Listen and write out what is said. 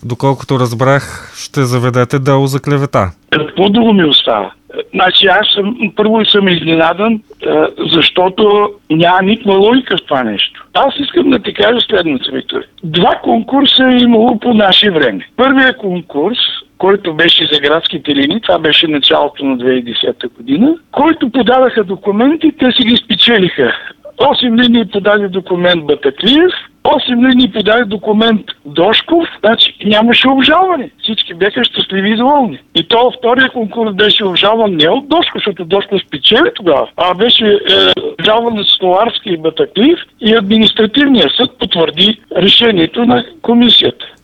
доколкото разбрах, ще заведете дело за клевета. Какво друго ми остава? Значи аз първо съм изненадан, защото няма никаква логика в това нещо. Аз искам да ти кажа следното, Виктор. 2 конкурса е имало по наше време. Първият конкурс, който беше за градските линии, това беше началото на 2010 година, който подадаха документи, те си ги спечелиха. 8 линии подаде документ Батаклиев, 8 линии подаде документ Дошков, значи нямаше обжалване. Всички бяха щастливи и доволни. И то втория конкурс беше обжалван не от Дошков, защото Дошков спечели тогава, а беше обжалван от Столарски и Батаклиев и административният съд потвърди решението на комисията.